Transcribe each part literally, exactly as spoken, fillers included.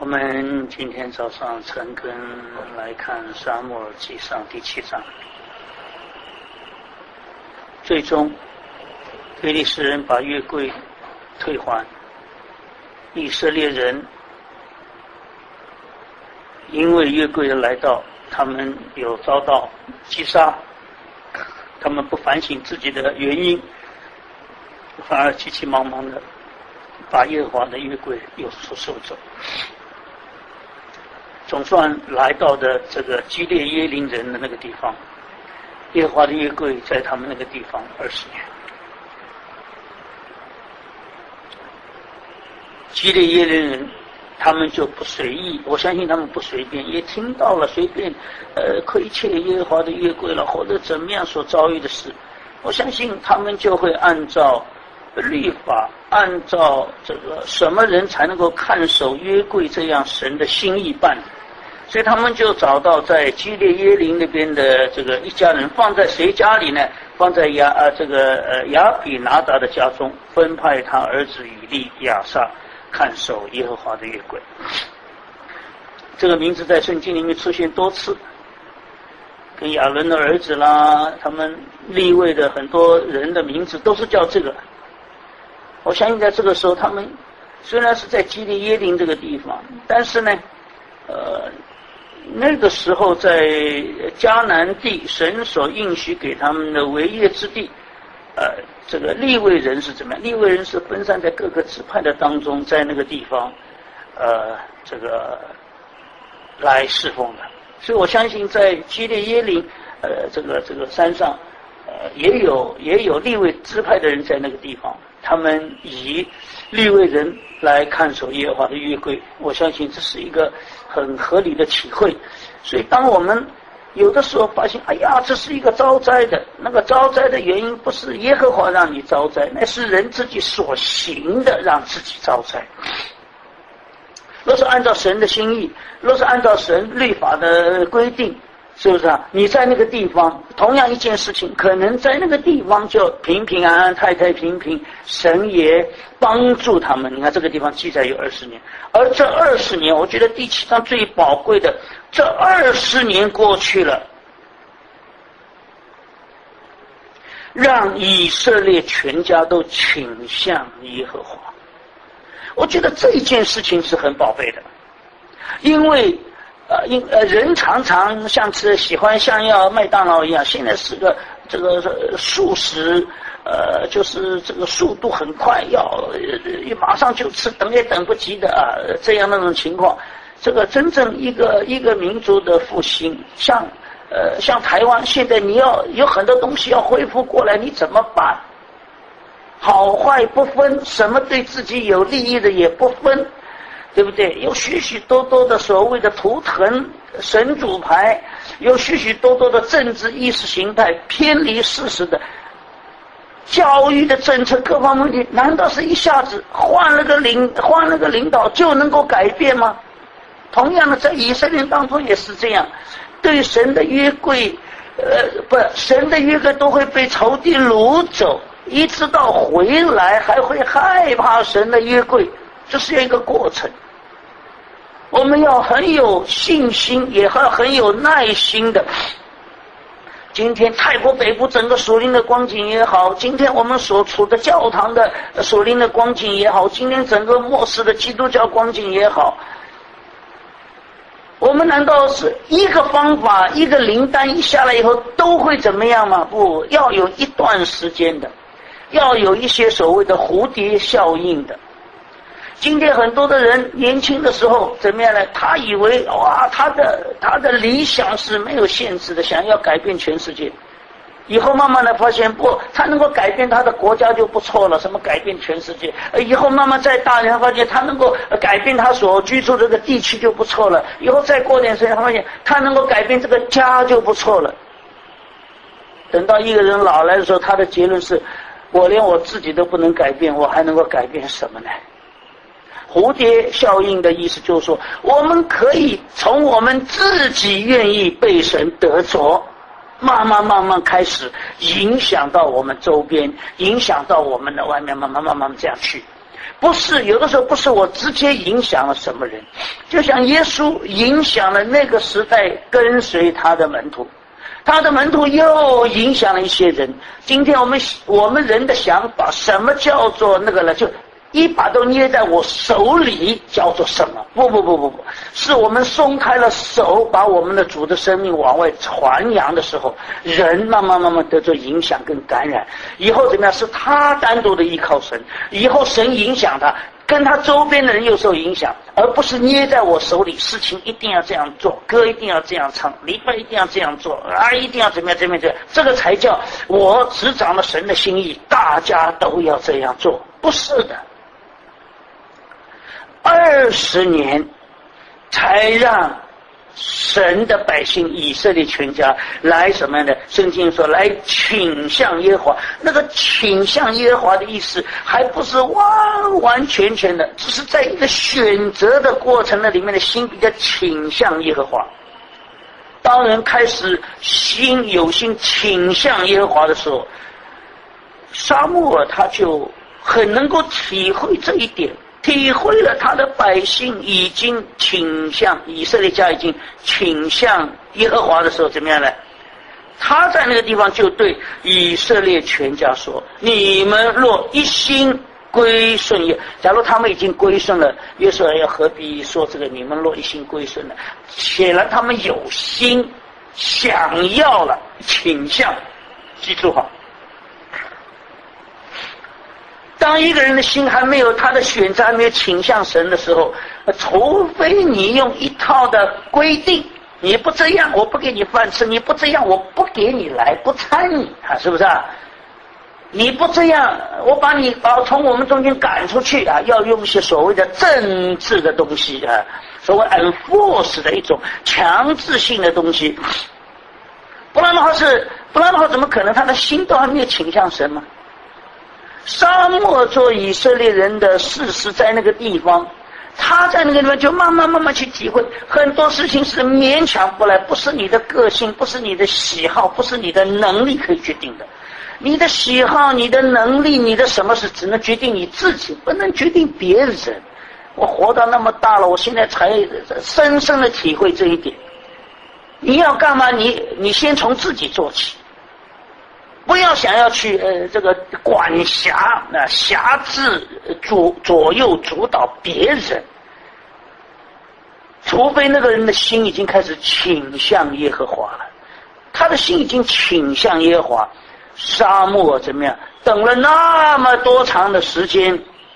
我们今天早上晨更来看撒母耳记上第七章，最终非利士人把约柜退还，以色列人因为约柜的来到，他们有遭到击杀，他们不反省自己的原因，反而急急忙忙的把耶和华的约柜又收走。总算来到的这个基列耶林人的那个地方，耶和华的约柜在他们那个地方二十年。基列耶林人他们就不随意，我相信他们不随便，也听到了随便呃亏欠耶和华的约柜了，或者怎么样所遭遇的事，我相信他们就会按照律法，按照这个什么人才能够看守约柜这样神的心意办，所以他们就找到在基列耶林那边的这个一家人，放在谁家里呢？放在亚呃这个呃亚比拿达的家中，分派他儿子以利亚撒看守耶和华的约柜。这个名字在圣经里面出现多次，跟亚伦的儿子啦，他们利未的很多人的名字都是叫这个。我相信在这个时候，他们虽然是在基列耶林这个地方，但是呢，呃，那个时候在迦南地，神所应许给他们的为业之地，呃，这个利未人是怎么样？利未人是分散在各个支派的当中，在那个地方，呃，这个来侍奉的。所以我相信在基列耶林，呃，这个这个山上，呃，也有也有利未支派的人在那个地方。他们以利未人来看守耶和华的约柜，我相信这是一个很合理的体会。所以当我们有的时候发现，哎呀，这是一个遭灾的，那个遭灾的原因不是耶和华让你遭灾，那是人自己所行的让自己遭灾。若是按照神的心意，若是按照神律法的规定，是不是啊？你在那个地方，同样一件事情，可能在那个地方就平平安安、太太平平，神也帮助他们。你看这个地方记载有二十年，而这二十年，我觉得第七章最宝贵的，这二十年过去了，让以色列全家都倾向耶和华。我觉得这件事情是很宝贝的，因为呃，因呃，人常常像吃喜欢像要麦当劳一样，现在是个这个速食，呃，就是这个速度很快，要呃马上就吃，等也等不及的啊，这样那种情况。这个真正一个一个民族的复兴，像呃像台湾现在你要有很多东西要恢复过来，你怎么办？好坏不分，什么对自己有利益的也不分。对不对？有许许多多的所谓的图腾神主牌，有许许多多的政治意识形态偏离事实的教育的政策各方面，难道是一下子换了个领换了个领导就能够改变吗？同样的，在以色列当中也是这样，对神的约柜，呃，不，神的约柜都会被仇敌掳走，一直到回来还会害怕神的约柜，这是一个过程。我们要很有信心，也要很有耐心的。今天泰国北部整个属灵的光景也好，今天我们所处的教堂的属灵的光景也好，今天整个末世的基督教光景也好，我们难道是一个方法一个灵丹一下来以后都会怎么样吗？不，要有一段时间的，要有一些所谓的蝴蝶效应的。今天很多的人年轻的时候怎么样呢？他以为哇，他的他的理想是没有限制的，想要改变全世界。以后慢慢的发现，不，他能够改变他的国家就不错了，什么改变全世界？以后慢慢再大人发现，他能够改变他所居住这个地区就不错了。以后再过点时间，发现他能够改变这个家就不错了。等到一个人老来的时候，他的结论是：我连我自己都不能改变，我还能够改变什么呢？蝴蝶效应的意思就是说，我们可以从我们自己愿意被神得着，慢慢慢慢开始影响到我们周边，影响到我们的外面，慢慢慢慢这样去。不是有的时候不是我直接影响了什么人， 就像耶稣影响了那个时代跟随他的门徒，他的门徒又影响了一些人。今天我们我们人的想法，什么叫做那个呢？就一把都捏在我手里，叫做什么？不不不不不，是我们松开了手，把我们的主的生命往外传扬的时候，人慢慢慢慢得着影响跟感染。以后怎么样？是他单独的依靠神，以后神影响他，跟他周边的人又受影响，而不是捏在我手里，事情一定要这样做，歌一定要这样唱，礼拜一定要这样做，啊，一定要怎么样怎么样怎么样，这个才叫我执掌了神的心意，大家都要这样做，不是的。二十年才让神的百姓以色列全家来什么呢？圣经说来倾向耶和华，那个倾向耶和华的意思还不是完完全全的，只是在一个选择的过程的里面的心比较倾向耶和华。当人开始心有心倾向耶和华的时候，撒母耳他就很能够体会这一点，体会了他的百姓已经倾向，以色列家已经倾向耶和华的时候，怎么样呢？他在那个地方就对以色列全家说：你们若一心归顺耶，假如他们已经归顺了，约书亚又何必说这个你们若一心归顺呢？显然他们有心想要了，倾向，记住好。当一个人的心还没有，他的选择还没有倾向神的时候，除非你用一套的规定，你不这样我不给你饭吃，你不这样我不给你来，不参你啊，是不是啊？你不这样我把你把从我们中间赶出去啊，要用一些所谓的政治的东西啊，所谓 enforce 的一种强制性的东西，不然的话是不然的话怎么可能他的心都还没有倾向神呢？沙漠做以色列人的事实在那个地方，他在那个地方就慢慢慢慢去体会，很多事情是勉强不来，不是你的个性，不是你的喜好，不是你的能力可以决定的。你的喜好，你的能力，你的什么是只能决定你自己，不能决定别人。我活到那么大了，我现在才深深的体会这一点。你要干嘛？你你先从自己做起。不要想要去呃这个管辖啊、呃、辖制左左右主导别人，除非那个人的心已经开始倾向耶和华了，他的心已经倾向耶和华。沙漠怎么样？等了那么多长的时间，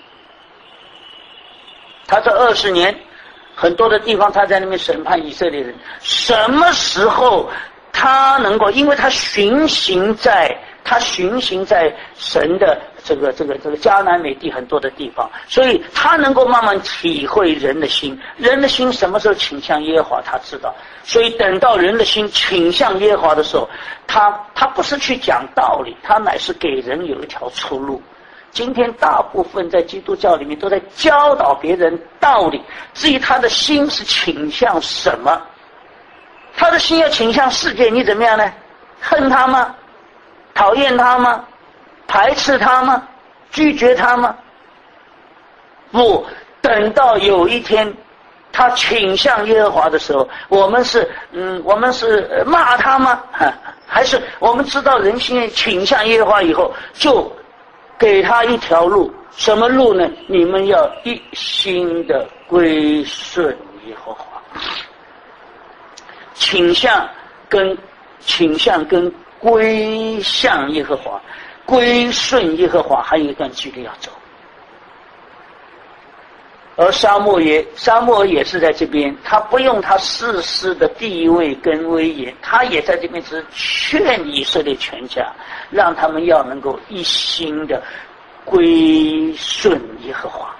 他这二十年，很多的地方他在那边审判以色列人，什么时候？他能够，因为他巡行在他巡行在神的这个这个这个迦南美地很多的地方，所以他能够慢慢体会人的心。人的心什么时候倾向耶和华，他知道。所以等到人的心倾向耶和华的时候，他他不是去讲道理，他乃是给人有一条出路。今天大部分在基督教里面都在教导别人道理，至于他的心是倾向什么。他的心要倾向世界，你怎么样呢？恨他吗？讨厌他吗？排斥他吗？拒绝他吗？不，等到有一天他倾向耶和华的时候，我们是嗯，我们是骂他吗？还是我们知道人心倾向耶和华以后，就给他一条路？什么路呢？你们要一心的归顺耶和华。倾向跟倾向跟归向耶和华，归顺耶和华还有一段距离要走。而沙漠也沙漠也是在这边，他不用他世世的地位跟威严，他也在这边只是劝以色列全家，让他们要能够一心的归顺耶和华。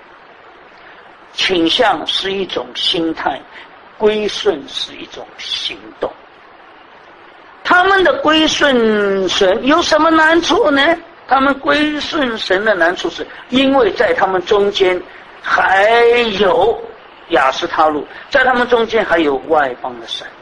倾向是一种心态，归顺是一种行动。他们的归顺神有什么难处呢？他们归顺神的难处是因为在他们中间还有亚斯他路，在他们中间还有外邦的神。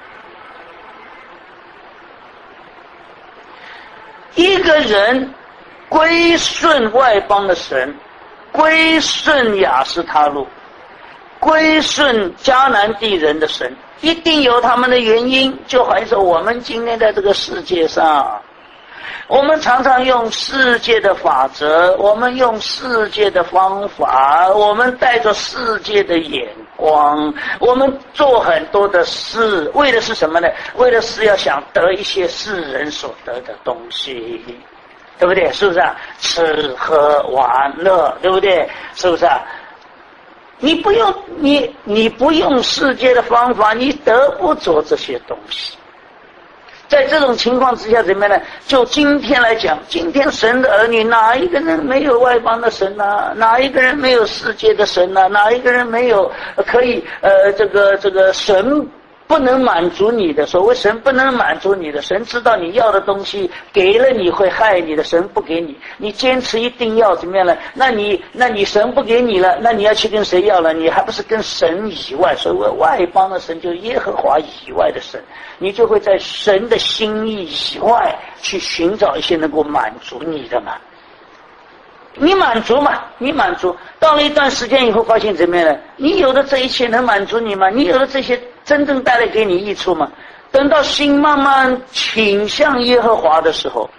一个人归顺外邦的神，归顺亚斯他路， 归顺迦南地人的神，一定有他们的原因。就好像说我们今天在这个世界上，我们常常用世界的法则，我们用世界的方法，我们带着世界的眼光，我们做很多的事，为的是什么呢？为的是要想得一些世人所得的东西，对不对？是不是啊？吃喝玩乐，对不对？是不是啊？你不用你你不用世界的方法，你得不着这些东西。在这种情况之下，怎么样呢？就今天来讲，今天神的儿女，哪一个人没有外邦的神啊？哪一个人没有世界的神啊？哪一个人没有可以呃这个这个神不能满足你的？所谓神不能满足你的，神知道你要的东西给了你会害你的，神不给你，你坚持一定要怎么样呢？那你那你神不给你了，那你要去跟谁要了？你还不是跟神以外，所谓外邦的神，就是耶和华以外的神，你就会在神的心意以外去寻找一些能够满足你的嘛。你满足嘛？你满足到了一段时间以后，发现怎么样呢？你有的这一切能满足你吗？你有的这些真正带来给你益处吗？等到心慢慢倾向耶和华的时候，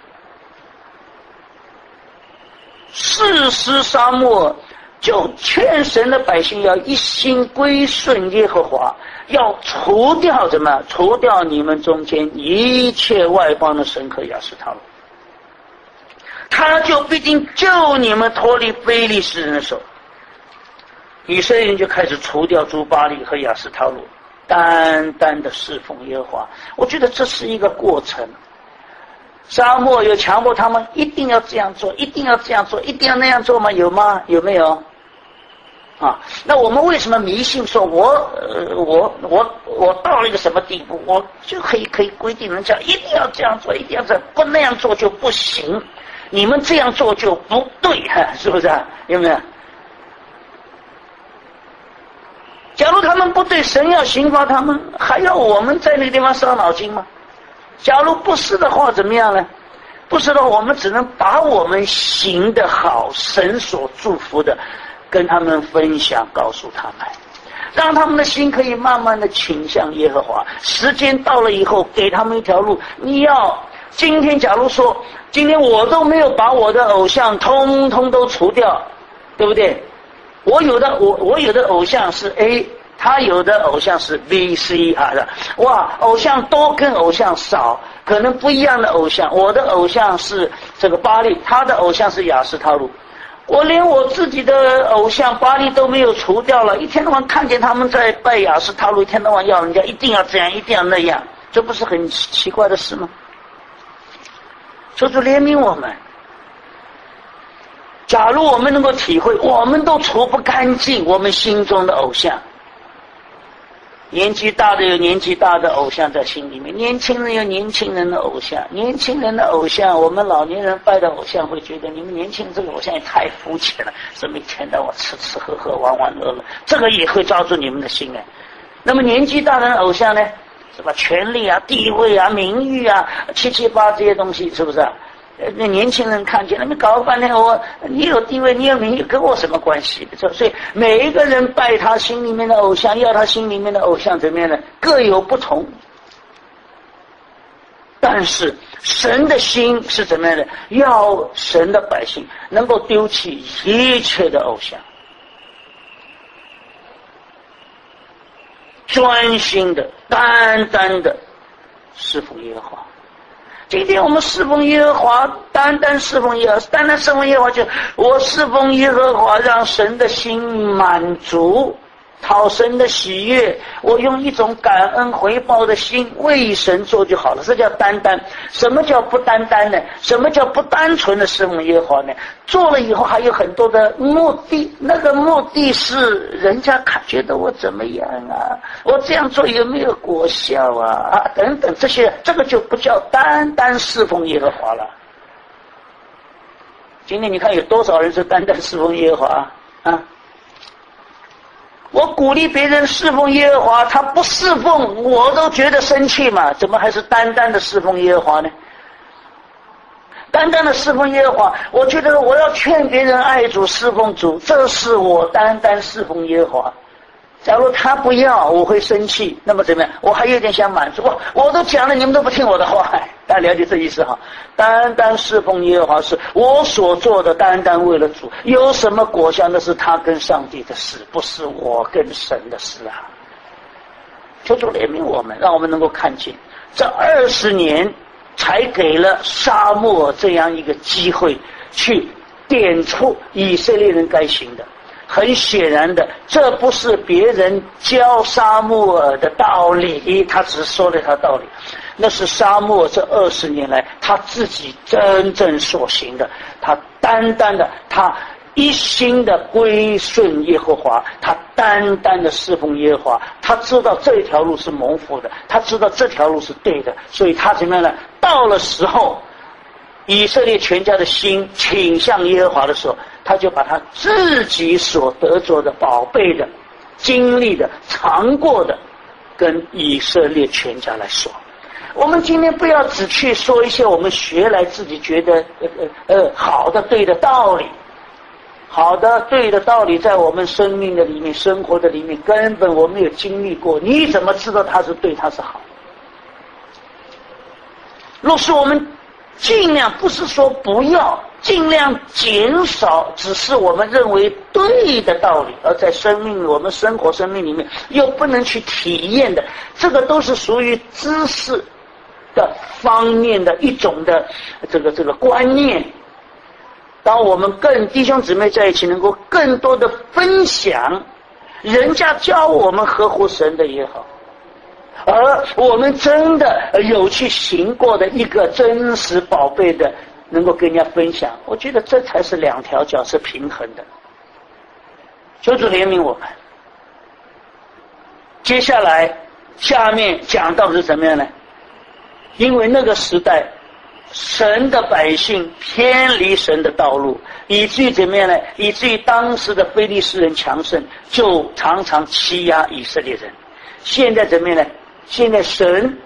士师沙漠就劝神的百姓要一心归顺耶和华，要除掉什么？除掉你们中间一切外邦的神和亚斯他录，他就必定救你们脱离非利士人的手。以色列人就开始除掉诸巴力和亚斯他录，单单的侍奉耶和华。我觉得这是一个过程。沙漠有强迫他们一定要这样做，一定要这样做，一定要那样做吗？有吗？有没有？啊，那我们为什么迷信说我呃我我我到了一个什么地步，我就可以可以规定人家一定要这样做，一定要这样，不那样做就不行，你们这样做就不对，是不是啊？有没有？假如他们不对，神要刑罚他们，还要我们在那个地方伤脑筋吗？假如不是的话，怎么样呢？不是的话，我们只能把我们行得好，神所祝福的，跟他们分享，告诉他们，让他们的心可以慢慢的倾向耶和华。时间到了以后，给他们一条路。你要今天，假如说今天我都没有把我的偶像通通都除掉，对不对？我有的我我有的偶像是 A， 他有的偶像是 B、C 啊的，哇，偶像多跟偶像少，可能不一样的偶像。我的偶像是这个巴力，他的偶像是亚斯他录。我连我自己的偶像巴力都没有除掉了，一天到晚看见他们在拜亚斯他录，一天到晚要人家一定要这样，一定要那样，这不是很奇怪的事吗？求主怜悯我们。假如我们能够体会，我们都除不干净我们心中的偶像。年纪大的有年纪大的偶像在心里面，年轻人有年轻人的偶像，年轻人的偶像，我们老年人拜的偶像会觉得你们年轻人这个偶像也太肤浅了，是每天到晚吃吃喝喝玩玩乐乐，这个也会抓住你们的心哎。那么年纪大的偶像呢，是吧？权力啊、地位啊、名誉啊、七七八这些东西，是不是啊？那年轻人看见了，你搞了半天，我你有地位，你有名誉，跟我什么关系？所以每一个人拜他心里面的偶像，要他心里面的偶像怎么样呢？各有不同。但是神的心是怎么样的？要神的百姓能够丢弃一切的偶像，专心的、单单的侍奉耶和华。今天我们侍奉耶和华，单单侍奉耶和华，单单侍奉耶和华，就我侍奉耶和华，让神的心满足，讨神的喜悦，我用一种感恩回报的心为神做就好了，这叫单单。什么叫不单单呢？什么叫不单纯的侍奉耶和华呢？做了以后还有很多的目的，那个目的是人家看觉得我怎么样啊，我这样做有没有果效啊啊等等，这些这个就不叫单单侍奉耶和华了。今天你看有多少人是单单侍奉耶和华啊？我鼓励别人侍奉耶和华，他不侍奉我都觉得生气嘛，怎么还是单单的侍奉耶和华呢？单单的侍奉耶和华，我觉得我要劝别人爱主侍奉主，这是我单单侍奉耶和华。 假如他不要，我会生气，那么怎么样？我还有点想满足，我我都讲了，你们都不听我的话，大家了解这意思哈？单单侍奉耶和华是我所做的，单单为了主，有什么果效那是他跟上帝的事，不是我跟神的事啊！求主怜悯我们，让我们能够看见，这二十年才给了撒母耳这样一个机会，去点出以色列人该行的。很显然的，这不是别人教撒母耳的道理，他只是说了他道理，那是撒母耳这二十年来他自己真正所行的。他单单的，他一心的归顺耶和华，他单单的侍奉耶和华，他知道这条路是蒙福的，他知道这条路是对的，所以他怎么样呢？到了时候，以色列全家的心倾向耶和华的时候，他就把他自己所得着的宝贝的、经历的、尝过的，跟以色列全家来说。我们今天不要只去说一些我们学来自己觉得呃呃呃好的对的道理，好的对的道理在我们生命的里面、生活的里面根本我没有经历过，你怎么知道它是对，它是好？若是我们尽量，不是说不要，尽量减少只是我们认为对的道理，而在生命我们生活生命里面又不能去体验的，这个都是属于知识的方面的一种的这个这个观念。当我们跟弟兄姊妹在一起能够更多的分享，人家教我们合乎神的也好，而我们真的有去行过的一个真实宝贝的能够跟人家分享，我觉得这才是两条脚是平衡的。求主怜悯我们。接下来下面讲到的是怎么样呢？因为那个时代神的百姓偏离神的道路，以至于怎么样呢？以至于当时的非利士人强盛，就常常欺压以色列人。现在怎么样呢？现在神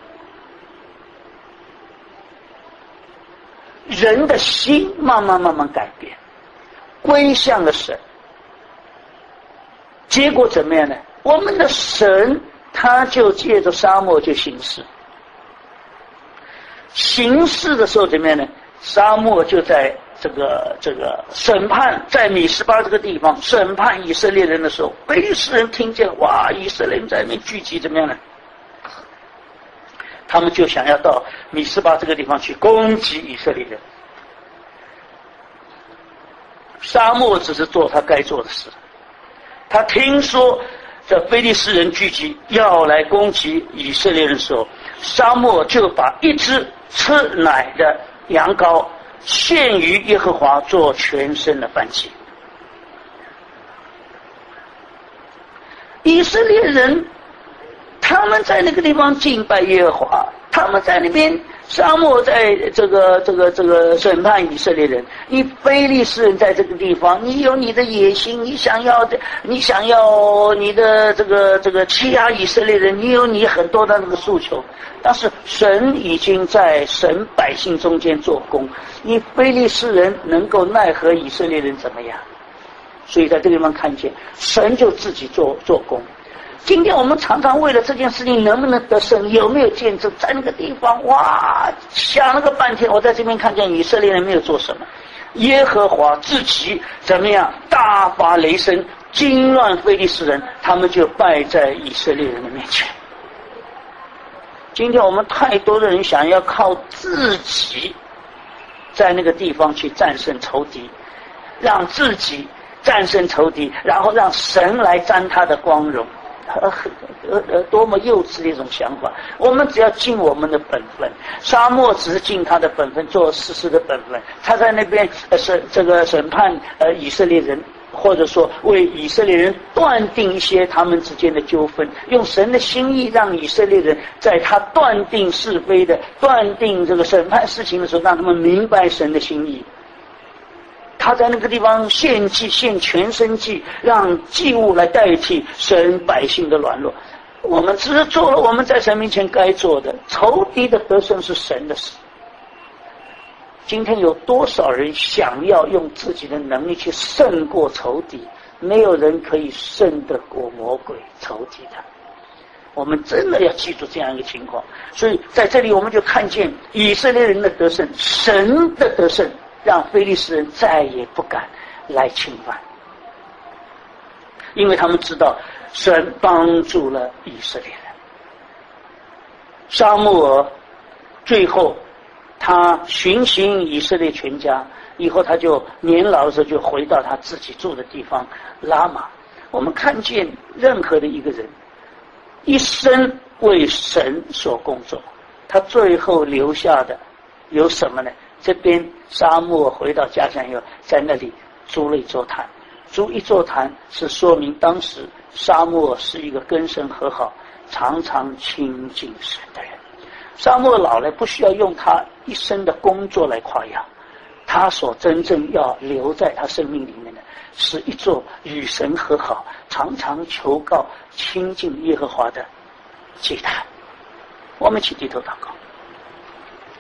人的心慢慢慢慢改变，归向了神。结果怎么样呢？我们的神他就借着撒母耳就行事，行事的时候怎么样呢？撒母耳就在这个这个审判，在米斯巴这个地方审判以色列人的时候，非利士人听见哇，以色列人在那边聚集，怎么样呢？他们就想要到米斯巴这个地方去攻击以色列人。撒母耳只是做他该做的事，他听说这非利士人聚集要来攻击以色列人的时候，撒母耳就把一只吃奶的羊羔献于耶和华做全身的燔祭。以色列人他们在那个地方敬拜耶和华，他们在那边撒母耳在这个这个这个审判以色列人。你非利士人在这个地方，你有你的野心，你想要的，你想要你的这个这个欺压以色列人，你有你很多的那个诉求。但是神已经在神百姓中间做工，你非利士人能够奈何以色列人怎么样？所以在这个地方看见神就自己做做工。今天我们常常为了这件事情能不能得胜，有没有见证，在那个地方哇想了个半天，我在这边看见以色列人没有做什么，耶和华自己怎么样大发雷声，惊乱非利士人，他们就败在以色列人的面前。今天我们太多的人想要靠自己在那个地方去战胜仇敌，让自己战胜仇敌，然后让神来沾他的光荣，呃呃呃，多么幼稚的一种想法！我们只要尽我们的本分，撒母耳只是尽他的本分，做事实的本分。他在那边呃审这个审判呃以色列人，或者说为以色列人断定一些他们之间的纠纷，用神的心意让以色列人在他断定是非的、断定这个审判事情的时候，让他们明白神的心意。他在那个地方献祭，献全身祭，让祭物来代替神百姓的软弱。我们只是做了我们在神面前该做的，仇敌的得胜是神的事。今天有多少人想要用自己的能力去胜过仇敌， 没有人可以胜得过魔鬼仇敌的。我们真的要记住这样一个情况。所以在这里我们就看见以色列人的得胜，神的得胜，让非利士人再也不敢来侵犯，因为他们知道神帮助了以色列人。撒母耳最后他巡行以色列全家以后，他就年老的时候就回到他自己住的地方拉玛。我们看见任何的一个人一生为神所工作，他最后留下的有什么呢？这边撒母耳回到家乡以后，在那里筑了一座坛。筑一座坛是说明当时撒母耳是一个跟神和好、常常亲近神的人。撒母耳老了，不需要用他一生的工作来夸耀，他所真正要留在他生命里面的是一座与神和好、常常求告亲近耶和华的祭坛。我们一起低头祷告。